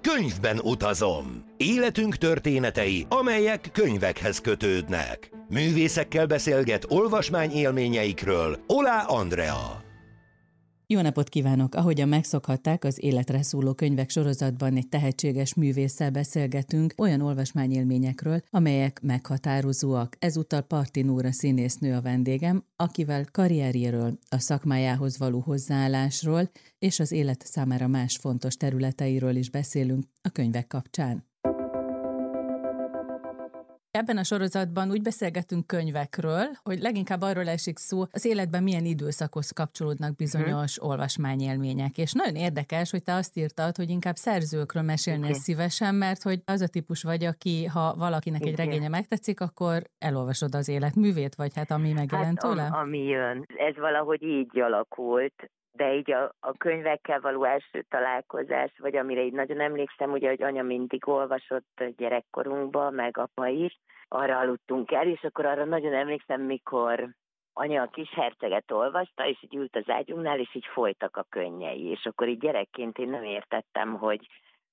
Könyvben utazom. Életünk történetei, amelyek könyvekhez kötődnek. Művészekkel beszélget olvasmányélményeikről Oláh Andrea. Jó napot kívánok! Ahogyan megszokhatták, az Életre szóló könyvek sorozatban egy tehetséges művésszel beszélgetünk olyan olvasmányélményekről, amelyek meghatározóak. Ezúttal Parti Nóra színésznő a vendégem, akivel karrierjéről, a szakmájához való hozzáállásról és az élet számára más fontos területeiről is beszélünk a könyvek kapcsán. Ebben a sorozatban úgy beszélgetünk könyvekről, hogy leginkább arról esik szó, az életben milyen időszakhoz kapcsolódnak bizonyos olvasmányélmények. És nagyon érdekes, hogy te azt írtad, hogy inkább szerzőkről mesélnél szívesen, mert hogy az a típus vagy, aki, ha valakinek egy regénye megtetszik, akkor elolvasod az életművét, vagy hát ami megjelent tőle? Ami jön. Ez valahogy így alakult. De így a könyvekkel való első találkozás, vagy amire így nagyon emlékszem, ugye, hogy anya mindig olvasott gyerekkorunkban, meg apa is, arra aludtunk el, és akkor arra nagyon emlékszem, mikor anya a Kisherceget olvasta, és így ült az ágyunknál, és így folytak a könnyei, és akkor így gyerekként én nem értettem, hogy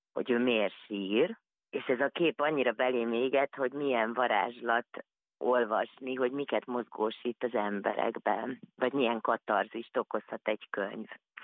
ő miért sír, és ez a kép annyira belém égett, hogy milyen varázslat olvasni, hogy miket mozgósít az emberekben, vagy milyen katarzist okozhat egy könyv.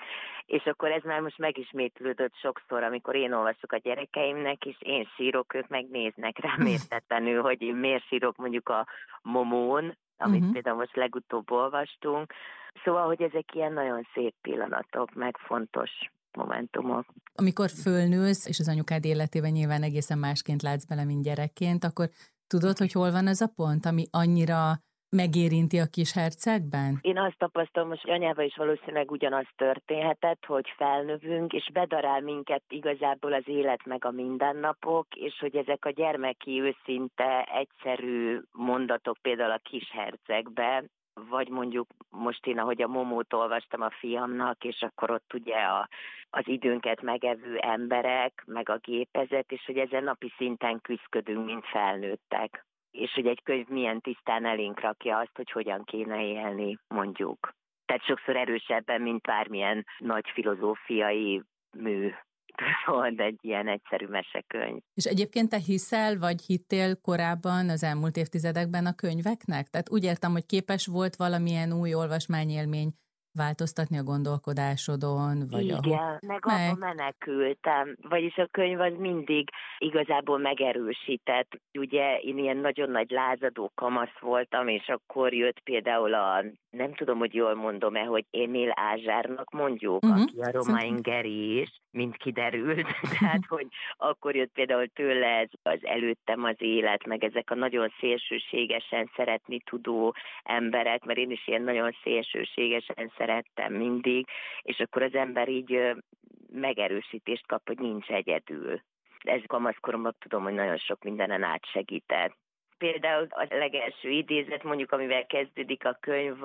És akkor ez már most megismétlődött sokszor, amikor én olvasok a gyerekeimnek, és én sírok, ők meg néznek rám értetlenül, hogy én miért sírok mondjuk a Momón, amit például most legutóbb olvastunk. Szóval, hogy ezek ilyen nagyon szép pillanatok, meg fontos momentumok. Amikor fölnősz, és az anyukád életében nyilván egészen másként látsz bele, mint gyerekként, akkor tudod, hogy hol van ez a pont, ami annyira megérinti a Kishercegben? Én azt tapasztalom, hogy anyával is valószínűleg ugyanaz történhetett, hogy felnövünk, és bedarál minket igazából az élet meg a mindennapok, és hogy ezek a gyermeki, őszinte, egyszerű mondatok például a Kishercegbe, vagy mondjuk most én, ahogy a Momót olvastam a fiamnak, és akkor ott ugye az időnket megevő emberek, meg a gépezet, és hogy ezen napi szinten küzdködünk, mint felnőttek. És hogy egy könyv milyen tisztán elénk rakja azt, hogy hogyan kéne élni, mondjuk. Tehát sokszor erősebben, mint bármilyen nagy filozófiai mű. Szóval egy ilyen egyszerű mesekönyv. És egyébként te hiszel, vagy hittél korábban az elmúlt évtizedekben a könyveknek? Tehát úgy értem, hogy képes volt valamilyen új olvasmányélmény változtatni a gondolkodásodon? Vagy igen, meg abba menekültem. Vagyis a könyv az mindig igazából megerősített. Ugye én ilyen nagyon nagy lázadó kamasz voltam, és akkor jött például nem tudom, hogy jól mondom-e, hogy Émile Ázsárnak mondjuk, aki a Romain Gary is, mint kiderült. Tehát, hogy akkor jött például tőle az előttem az élet, meg ezek a nagyon szélsőségesen szeretni tudó emberek, mert én is ilyen nagyon szélsőségesen szerettem mindig, és akkor az ember így megerősítést kap, hogy nincs egyedül. Ez kamaszkoromban tudom, hogy nagyon sok mindenen átsegített. Például a legelső idézet, mondjuk amivel kezdődik a könyv,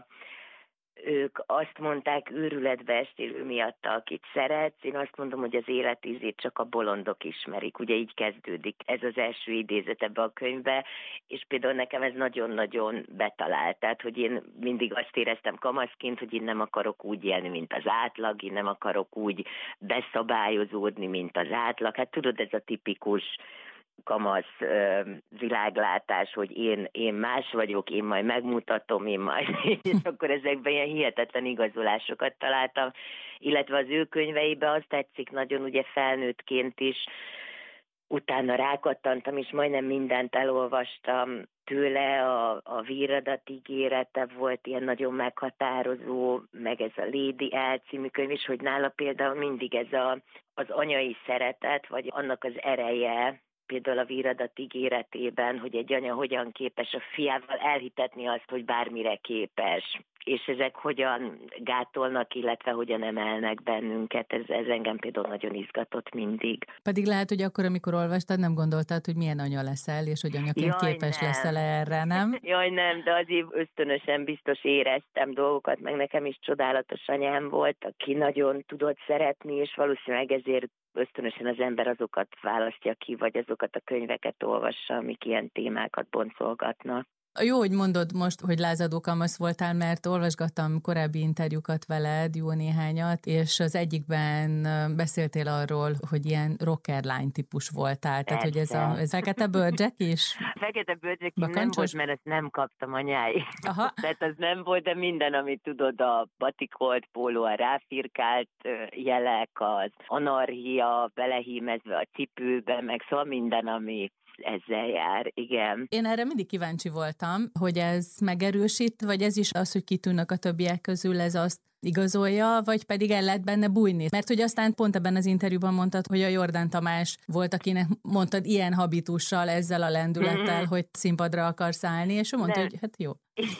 ők azt mondták, őrületbe estél ő miatta, akit szeretsz. Én azt mondom, hogy az élet ízét csak a bolondok ismerik. Ugye így kezdődik ez az első idézet ebbe a könyvbe, és például nekem ez nagyon-nagyon betalált. Tehát, hogy én mindig azt éreztem kamaszként, hogy én nem akarok úgy élni, mint az átlag, én nem akarok úgy beszabályozódni, mint az átlag. Hát tudod, ez a tipikus kamasz világlátás, hogy én más vagyok, én majd megmutatom, és akkor ezekben ilyen hihetetlen igazolásokat találtam, illetve az ő könyveiben azt tetszik nagyon, ugye felnőttként is, utána rákattantam, és majdnem mindent elolvastam tőle, a Víradat ígérete volt ilyen nagyon meghatározó, meg ez a Lady L című könyv is, hogy nála például mindig ez az anyai szeretet, vagy annak az ereje, például a Víradat ígéretében, hogy egy anya hogyan képes a fiával elhitetni azt, hogy bármire képes, és ezek hogyan gátolnak, illetve hogyan emelnek bennünket. Ez engem például nagyon izgatott mindig. Pedig lehet, hogy akkor, amikor olvastad, nem gondoltad, hogy milyen anya leszel, és hogy anyaként képes leszel erre, nem? Jaj, nem, de azért ösztönösen biztos éreztem dolgokat, meg nekem is csodálatos anyám volt, aki nagyon tudott szeretni, és valószínűleg ezért ösztönösen az ember azokat választja ki, vagy azokat a könyveket olvassa, amik ilyen témákat boncolgatnak. Jó, hogy mondod most, hogy lázadó kamasz voltál, mert olvasgattam korábbi interjúkat veled, jó néhányat, és az egyikben beszéltél arról, hogy ilyen rockerlány típus voltál, tehát hogy ez fekete bőrcsek is? Fekete bőrcsekim nem volt, mert ezt nem kaptam anyái. Aha. Tehát az nem volt, de minden, amit tudod, a batikolt póló, a ráfirkált jelek, az anarchia belehímezve a cipőbe, meg szóval minden, ami ezzel jár, igen. Én erre mindig kíváncsi voltam, hogy ez megerősít, vagy ez is az, hogy kitűnnek a többiek közül, ez azt igazolja, vagy pedig el lehet benne bújni. Mert hogy aztán pont ebben az interjúban mondtad, hogy a Jordán Tamás volt, akinek mondtad ilyen habitussal, ezzel a lendülettel, hogy színpadra akarsz állni, és ő mondta, hogy hát jó.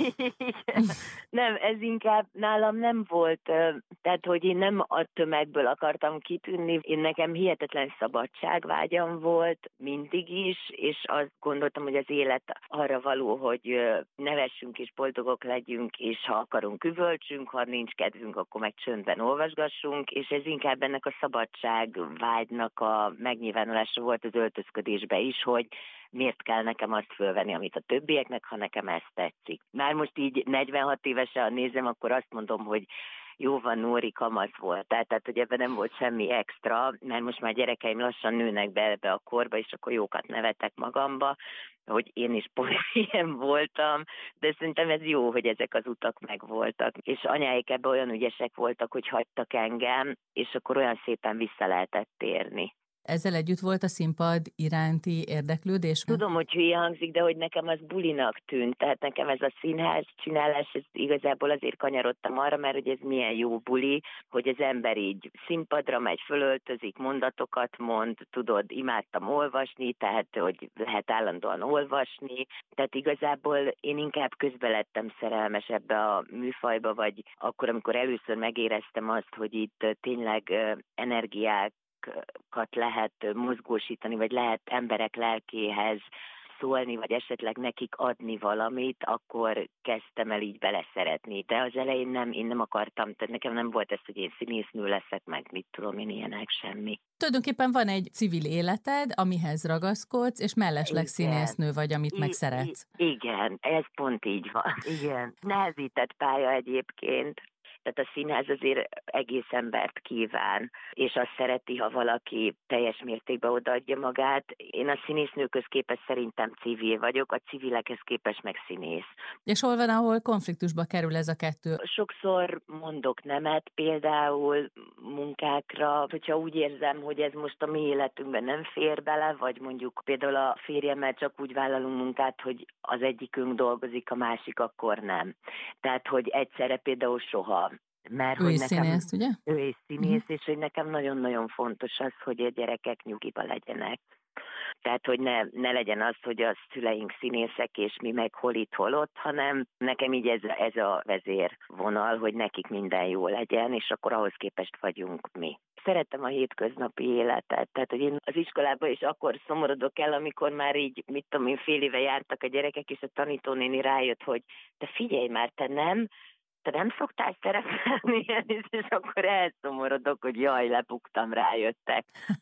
Nem, ez inkább nálam nem volt, tehát hogy én nem a tömegből akartam kitűnni, én nekem hihetetlen szabadságvágyam volt mindig is, és azt gondoltam, hogy az élet arra való, hogy nevessünk és boldogok legyünk, és ha akarunk üvöltsünk, ha nincs kedvünk, akkor meg csöndben olvasgassunk, és ez inkább ennek a szabadságvágynak a megnyilvánulása volt az öltözködésbe is, hogy miért kell nekem azt fölvenni, amit a többieknek, ha nekem ezt tetszik. Már most így 46 évesen nézem, akkor azt mondom, hogy jó van, Nóri kamasz volt. Tehát, hogy ebben nem volt semmi extra, mert most már gyerekeim lassan nőnek be ebbe a korba, és akkor jókat nevetek magamba, hogy én is pont ilyen voltam, de szerintem ez jó, hogy ezek az utak megvoltak. És anyáik ebben olyan ügyesek voltak, hogy hagytak engem, és akkor olyan szépen vissza lehetett térni. Ezzel együtt volt a színpad iránti érdeklődés? Tudom, hogy hülye hangzik, de hogy nekem az bulinak tűnt. Tehát nekem ez a színház csinálás, ez igazából azért kanyarodtam arra, mert hogy ez milyen jó buli, hogy az ember így színpadra megy, fölöltözik, mondatokat mond, tudod, imádtam olvasni, tehát hogy lehet állandóan olvasni. Tehát igazából én inkább közbe lettem szerelmes ebbe a műfajba, vagy akkor, amikor először megéreztem azt, hogy itt tényleg energiák lehet mozgósítani, vagy lehet emberek lelkéhez szólni, vagy esetleg nekik adni valamit, akkor kezdtem el így beleszeretni. De az elején én nem akartam, tehát nekem nem volt ez, hogy én színésznő leszek, meg mit tudom én, ilyenek, semmi. Tulajdonképpen van egy civil életed, amihez ragaszkodsz, és mellesleg színésznő vagy, amit megszeretsz. Igen, ez pont így van. Igen. Nehezített pálya egyébként. Tehát a színház azért egész embert kíván, és azt szereti, ha valaki teljes mértékben odaadja magát. Én a színésznőkhöz képest szerintem civil vagyok, a civilekhez képest meg színész. És hol van, ahol konfliktusba kerül ez a kettő? Sokszor mondok nemet például munkákra, hogyha úgy érzem, hogy ez most a mi életünkben nem fér bele, vagy mondjuk például a férjemmel csak úgy vállalunk munkát, hogy az egyikünk dolgozik, a másik akkor nem. Tehát, hogy egyszerre például soha. Mert ő is színész, ugye? Ő is színész, és hogy nekem nagyon-nagyon fontos az, hogy a gyerekek nyugiba legyenek. Tehát, hogy ne legyen az, hogy a szüleink színészek, és mi meg hol itt, hol ott, hanem nekem így ez a vezérvonal, hogy nekik minden jó legyen, és akkor ahhoz képest vagyunk mi. Szeretem a hétköznapi életet, tehát, hogy én az iskolába is akkor szomorodok el, amikor már így, mit tudom én, fél éve jártak a gyerekek, és a tanítónéni rájött, hogy te figyelj már, te nem szoktál szerepelni, és akkor elszomorodok, hogy jaj, lebuktam, rájöttek.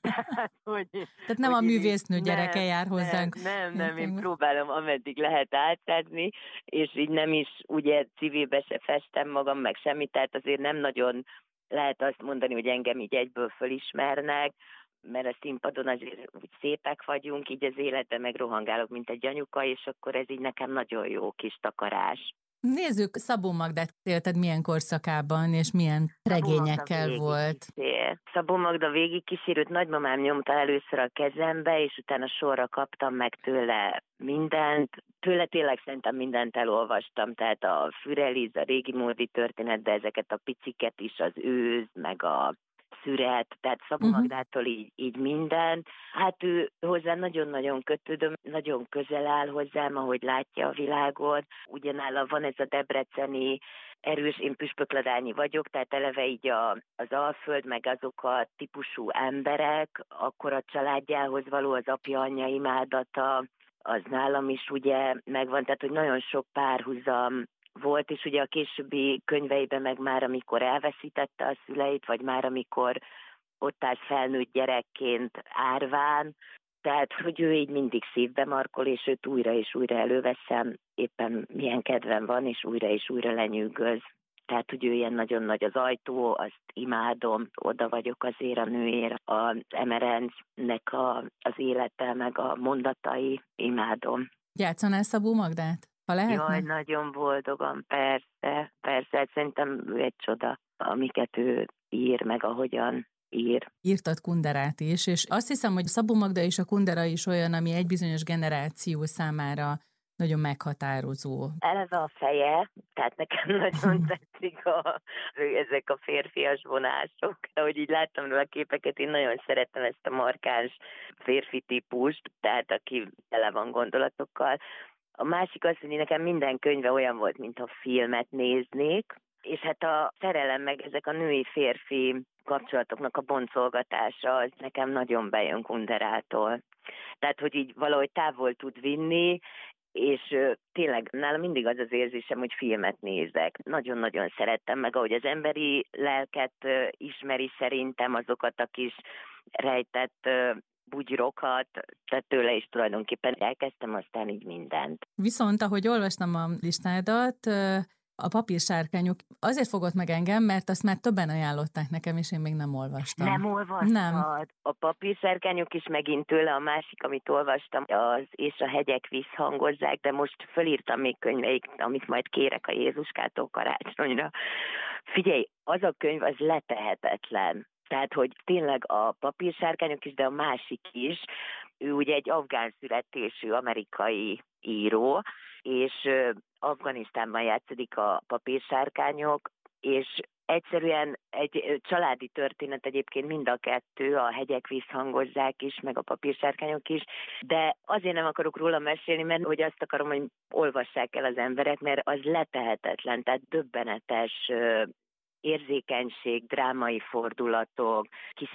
Tehát nem a művésznő gyereke jár hozzánk. Nem, én próbálom ameddig lehet átadni, és így nem is ugye civilbe se festem magam, meg semmit, tehát azért nem nagyon lehet azt mondani, hogy engem így egyből fölismernek, mert a színpadon azért úgy szépek vagyunk, így az életben meg rohangálok, mint egy anyuka, és akkor ez így nekem nagyon jó kis takarás. Nézzük, Szabó Magdát élted milyen korszakában, és milyen regényekkel volt. Szabó Magda végigkísérőt nagymamám nyomta először a kezembe, és utána sorra kaptam meg tőle mindent. Tőle tényleg szerintem mindent elolvastam, tehát a Füreliz, a régi módi történet, de ezeket a piciket is, az őz, meg a szüret, tehát Szabó Magdától így mindent. Hát ő hozzá nagyon-nagyon kötődöm, nagyon közel áll hozzám, ahogy látja a világot. Ugyanála van ez a debreceni erős, én püspökladányi vagyok, tehát eleve így az Alföld, meg azok a típusú emberek, akkor a családjához való az apja-anyja imádata, az nálam is ugye megvan, tehát hogy nagyon sok párhuzam volt, és ugye a későbbi könyveiben meg már, amikor elveszítette a szüleit, vagy már amikor ott állt felnőtt gyerekként árván, Tehát, hogy ő így mindig szívbe markol, és őt újra és újra előveszem, éppen milyen kedvem van, és újra lenyűgöz. Tehát, hogy ő ilyen nagyon nagy az ajtó, azt imádom, oda vagyok azért a nőért, az Emerencnek az élete, meg a mondatai, imádom. Játszanál Szabó Magdát, ha lehetne? Jaj, nagyon boldogan, persze. Szerintem ő egy csoda, amiket ő ír, meg ahogyan ír. Írtad Kunderát is, és azt hiszem, hogy Szabó Magda és a Kundera is olyan, ami egy bizonyos generáció számára nagyon meghatározó. Eleve a feje, tehát nekem nagyon tetszik ezek a férfias vonások. Ahogy így láttam róla a képeket, én nagyon szeretem ezt a markáns férfi típust, tehát aki tele van gondolatokkal. A másik az, hogy nekem minden könyve olyan volt, mintha filmet néznék, és hát a szerelem meg ezek a női-férfi kapcsolatoknak a boncolgatása, az nekem nagyon bejön Kunderától. Tehát, hogy így valahogy távol tud vinni, és tényleg nálam mindig az az érzésem, hogy filmet nézek. Nagyon-nagyon szerettem meg, ahogy az emberi lelket ismeri szerintem, azokat a kis rejtett bugyrokat, tehát tőle is tulajdonképpen elkezdtem aztán így mindent. Viszont, ahogy olvastam a listádat, a Papírsárkányok azért fogott meg engem, mert azt már többen ajánlották nekem, és én még nem olvastam. Nem olvastad? Nem. A Papírsárkányok is megint tőle, a másik, amit olvastam, az És a hegyek visszhangozzák, de most fölírtam még könyveik, amit majd kérek a Jézuskától karácsonyra. Figyelj, az a könyv, az letehetetlen. Tehát, hogy tényleg a Papírsárkányok is, de a másik is, ő ugye egy afgán születésű amerikai író, és Afganisztánban játszódik a Papírsárkányok, és egyszerűen egy családi történet egyébként mind a kettő, a hegyek visszhangozzák is, meg a Papírsárkányok is, de azért nem akarok róla mesélni, mert hogy azt akarom, hogy olvassák el az emberek, mert az letehetetlen, tehát döbbenetes érzékenység, drámai fordulatok,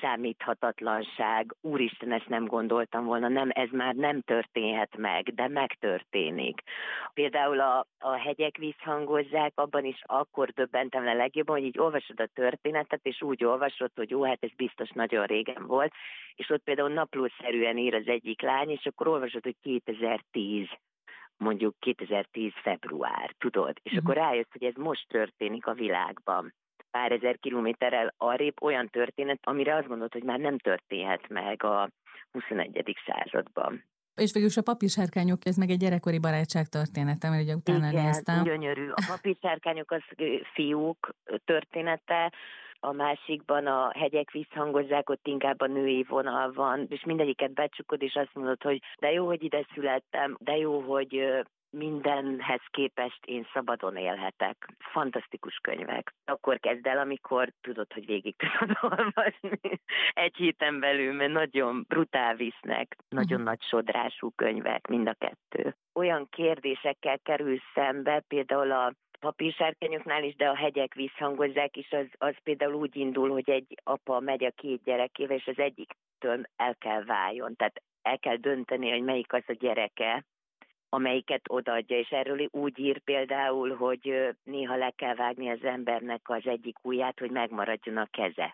kiszámíthatatlanság. Úristen, ezt nem gondoltam volna, nem, ez már nem történhet meg, de megtörténik. Például a hegyek visszhangozzák, abban is akkor döbbentem le legjobban, hogy így olvasod a történetet, és úgy olvasod, hogy jó, hát ez biztos nagyon régen volt, és ott például naplószerűen ír az egyik lány, és akkor olvasod, hogy 2010. Mondjuk 2010 február, tudod? És akkor rájössz, hogy ez most történik a világban. Pár ezer kilométerrel arrébb olyan történet, amire azt gondolod, hogy már nem történhet meg a 21. században. És végülis a Papírsárkányok, ez meg egy gyerekkori barátság története, mert ugye utána néztem. Igen, gyönyörű. A Papírsárkányok az fiúk története, a másikban a hegyek visszhangozzák, ott inkább a női vonal van, és mindegyiket becsukod, és azt mondod, hogy de jó, hogy ide születtem, de jó, hogy mindenhez képest én szabadon élhetek. Fantasztikus könyvek. Akkor kezd el, amikor tudod, hogy végig tudod olvasni egy héten belül, mert nagyon brutál visznek, nagyon nagy sodrású könyvek, mind a kettő. Olyan kérdésekkel kerül szembe, például a Papírsárkányoknál is, de a hegyek visszhangozzák is, az például úgy indul, hogy egy apa megy a két gyerekével, és az egyiktől el kell váljon. Tehát el kell dönteni, hogy melyik az a gyereke, amelyiket odaadja, és erről úgy ír például, hogy néha le kell vágni az embernek az egyik ujját, hogy megmaradjon a keze.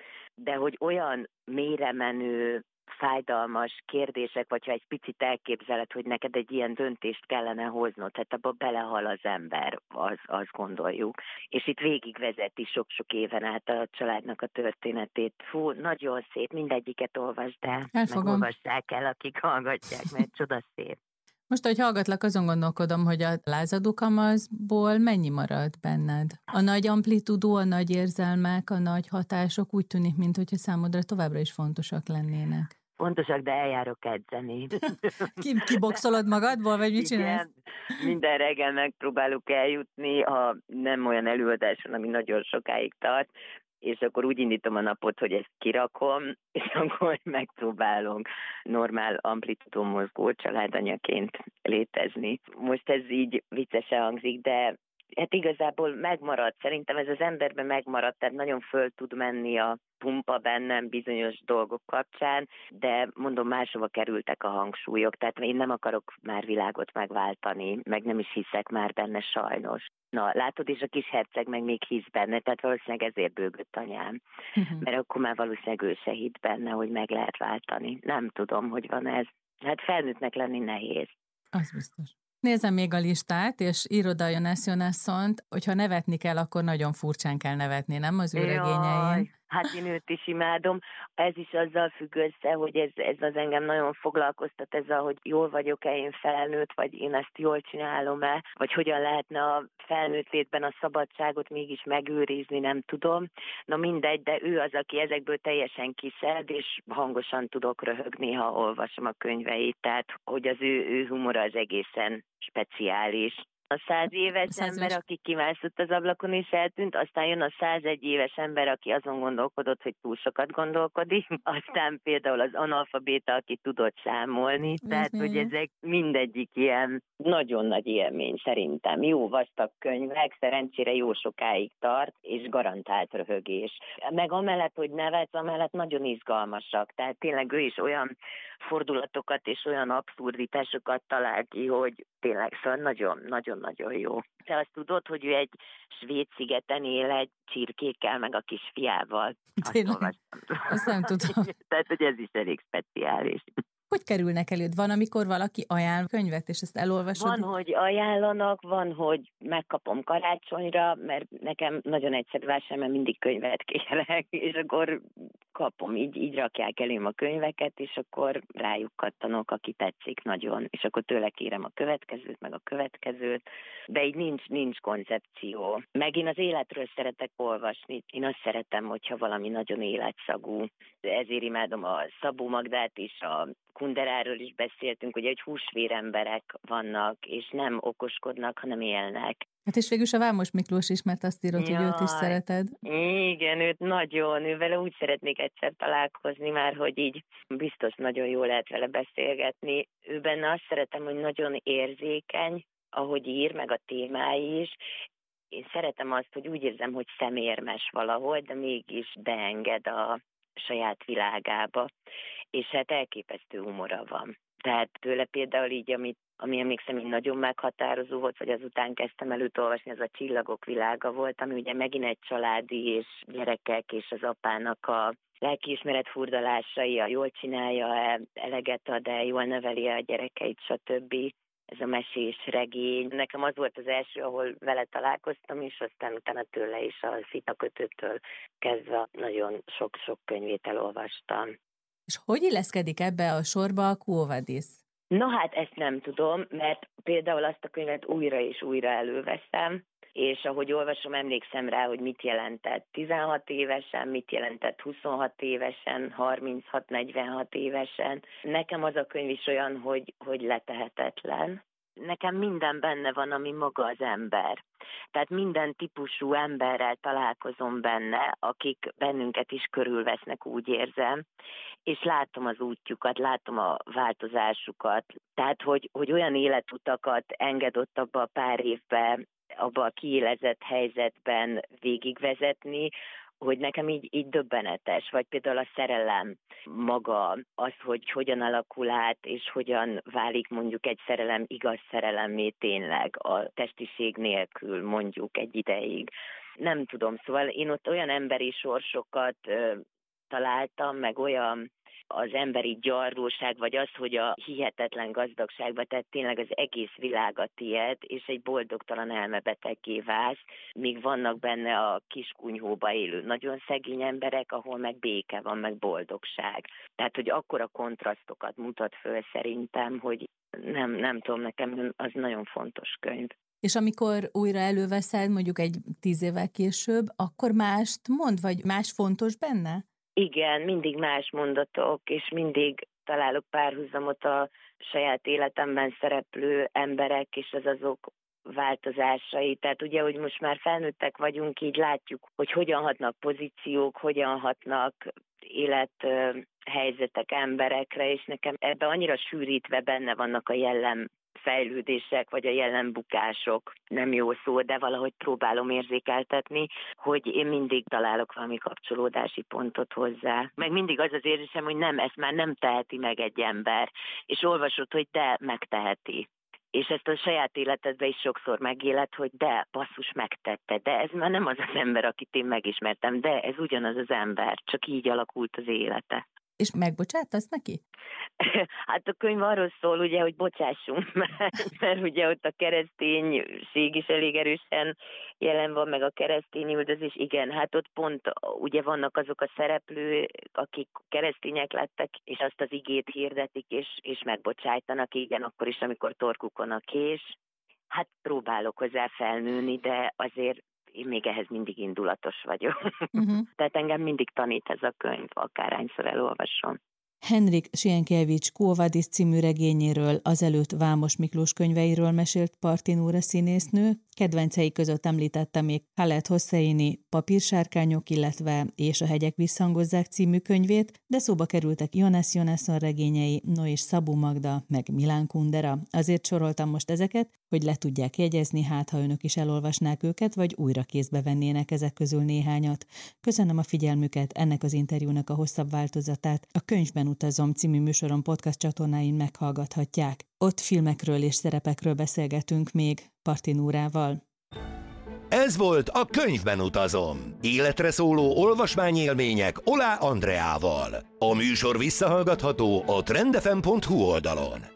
De hogy olyan mélyremenő, fájdalmas kérdések, vagy ha egy picit elképzeled, hogy neked egy ilyen döntést kellene hoznod, tehát abba belehal az ember, azt gondoljuk. És itt végigvezeti sok-sok éven át a családnak a történetét. Fú, nagyon szép, mindegyiket olvasd el, meg olvassák el, akik hallgatják, mert csodaszép. Most, ahogy hallgatlak, azon gondolkodom, hogy a lázadó kamaszból mennyi marad benned? A nagy amplitudó, a nagy érzelmek, a nagy hatások úgy tűnik, mintha számodra továbbra is fontosak lennének. Fontosak, de eljárok edzeni. Kiboxolod magadból, vagy mit csinálsz? Igen, minden reggel megpróbálok eljutni, ha nem olyan előadáson, ami nagyon sokáig tart, és akkor úgy indítom a napot, hogy ezt kirakom, és akkor megpróbálom normál amplitudó mozgó családanyaként létezni. Most ez így viccesen hangzik, de hát igazából megmaradt, szerintem ez az emberben megmaradt, tehát nagyon föl tud menni a pumpa bennem bizonyos dolgok kapcsán, de mondom, máshova kerültek a hangsúlyok, tehát én nem akarok már világot megváltani, meg nem is hiszek már benne sajnos. Na, látod, és a kis herceg meg még hisz benne, tehát valószínűleg ezért bőgött anyám, mert akkor már valószínűleg ő se hitt benne, hogy meg lehet váltani. Nem tudom, hogy van ez. Hát felnőttnek lenni nehéz. Az biztos. Nézem még a listát, és Iroda Jonassont, hogyha nevetni kell, akkor nagyon furcsán kell nevetni, nem az ő regényein? Hát én őt is imádom. Ez is azzal függ össze, hogy ez az engem nagyon foglalkoztat, ez hogy jól vagyok-e én felnőtt, vagy én ezt jól csinálom-e, vagy hogyan lehetne a felnőtt létben a szabadságot mégis megőrizni, nem tudom. Na mindegy, de ő az, aki ezekből teljesen kiszed, és hangosan tudok röhögni, ha olvasom a könyveit, tehát hogy az ő humora az egészen speciális. A 100 éves ember, aki kimászott az ablakon és eltűnt, aztán jön a 101 éves ember, aki azon gondolkodott, hogy túl sokat gondolkodik, aztán például az analfabéta, aki tudott számolni, tehát hogy ezek mindegyik ilyen nagyon nagy élmény szerintem. Jó vastag könyvek, szerencsére jó sokáig tart, és garantált röhögés. Meg amellett, hogy nevetsz, amellett nagyon izgalmasak, tehát tényleg ő is olyan fordulatokat és olyan abszurditásokat talál ki, hogy tényleg szóval nagyon-nagyon jó. Te azt tudod, hogy ő egy svéd szigeten él egy csirkékkel, meg a kisfiával? Azt nem tudom. Tehát, hogy ez is elég speciális. Hogy kerülnek előd? Van, amikor valaki ajánl könyvet, és ezt elolvasod? Van, hogy ajánlanak, van, hogy megkapom karácsonyra, mert nekem nagyon egyszerű vásárolni, mert mindig könyvet kérek, és akkor kapom, így rakják elém a könyveket, és akkor rájuk kattanok, aki tetszik nagyon, és akkor tőle kérem a következőt, meg a következőt, de így nincs koncepció. Meg én az életről szeretek olvasni, én azt szeretem, hogyha valami nagyon életszagú. Ezért imádom a Szabó Magdát is, a Kunderáról is beszéltünk, ugye, hogy húsvéremberek vannak, és nem okoskodnak, hanem élnek. Hát és végül is a Vámos Miklós is, mert azt írod, hogy őt is szereted. Igen, őt nagyon, ővele úgy szeretnék egyszer találkozni már, hogy így biztos nagyon jól lehet vele beszélgetni. Ő benne azt szeretem, hogy nagyon érzékeny, ahogy ír, meg a témái is. Én szeretem azt, hogy úgy érzem, hogy szemérmes valahol, de mégis beenged a saját világába, és hát elképesztő humora van. Tehát tőle például így, ami emlékszem, így nagyon meghatározó volt, vagy azután kezdtem előtt olvasni, az a Csillagok világa volt, ami ugye megint egy családi és gyerekek és az apának a lelkiismeret furdalásai, jól csinálja, eleget ad, jól neveli a gyerekeit, stb. Ez a mesés regény. Nekem az volt az első, ahol vele találkoztam, és aztán utána tőle is a Szitakötőtől kezdve nagyon sok-sok könyvét elolvastam. És hogy illeszkedik ebbe a sorba a Quo Vadis? No hát ezt nem tudom, mert például azt a könyvet újra és újra előveszem, és ahogy olvasom, emlékszem rá, hogy mit jelentett 16 évesen, mit jelentett 26 évesen, 36-46 évesen. Nekem az a könyv is olyan, hogy letehetetlen. Nekem minden benne van, ami maga az ember. Tehát minden típusú emberrel találkozom benne, akik bennünket is körülvesznek, úgy érzem, és látom az útjukat, látom a változásukat. Tehát, hogy olyan életutakat enged ott abba a pár évbe, abba a kiélezett helyzetben végigvezetni, hogy nekem így döbbenetes, vagy például a szerelem maga, az, hogy hogyan alakul át, és hogyan válik mondjuk egy szerelem igaz szerelemmé tényleg, a testiség nélkül mondjuk egy ideig. Nem tudom, szóval én ott olyan emberi sorsokat találtam, meg olyan az emberi gyarlóság, vagy az, hogy a hihetetlen gazdagságba, tehát tényleg az egész világ a tied, és egy boldogtalan elmebeteggé válsz, míg vannak benne a kiskunyhóba élő nagyon szegény emberek, ahol meg béke van, meg boldogság. Tehát, hogy akkora kontrasztokat mutat föl szerintem, hogy nem tudom, nekem az nagyon fontos könyv. És amikor újra előveszed, mondjuk egy 10 évvel később, akkor mást mond, vagy más fontos benne? Igen, mindig más mondatok, és mindig találok párhuzamot a saját életemben szereplő emberek és az azok változásai. Tehát ugye, hogy most már felnőttek vagyunk, így látjuk, hogy hogyan hatnak pozíciók, hogyan hatnak élethelyzetek emberekre, és nekem ebben annyira sűrítve benne vannak a fejlődések, vagy a jelen bukások, nem jó szó, de valahogy próbálom érzékeltetni, hogy én mindig találok valami kapcsolódási pontot hozzá. Meg mindig az az érzésem, hogy nem, ezt már nem teheti meg egy ember, és olvasod, hogy de megteheti. És ezt a saját életedben is sokszor megélet, hogy de, basszus, megtette, de ez már nem az az ember, akit én megismertem, de ez ugyanaz az ember, csak így alakult az élete. És megbocsátasz neki? Hát a könyv arról szól, ugye, hogy bocsássunk már, mert ugye ott a kereszténység is elég erősen jelen van, meg a keresztény üldözés. Igen, hát ott pont ugye vannak azok a szereplők, akik keresztények lettek, és azt az igét hirdetik, és megbocsájtanak, igen, akkor is, amikor torkukon a kés. Hát próbálok hozzá felnőni, de azért én még ehhez mindig indulatos vagyok. Tehát engem mindig tanít ez a könyv, akárhányszor elolvasom. Henrik Sienkiewicz Quo Vadis című regényéről, azelőtt Vámos Miklós könyveiről mesélt Parti Nóra színésznő. Kedvencei között említette még Khaled Hosseini Papírsárkányok, illetve És a hegyek visszhangozzák című könyvét, de szóba kerültek Jonas Jonasson regényei, no és Szabó Magda, meg Milán Kundera. Azért soroltam most ezeket, hogy le tudják jegyezni, hát ha önök is elolvasnák őket, vagy újra kézbe vennének ezek közül néhányat. Köszönöm a figyelmüket, ennek az interjúnak a hosszabb változatát a Könyvben utazom című műsorom podcast csatornáin meghallgathatják. Ott filmekről és szerepekről beszélgetünk még Parti Nórával. Ez volt a Könyvben utazom. Életre szóló olvasmányélmények Oláh Andreával. A műsor visszahallgatható a trendfm.hu oldalon.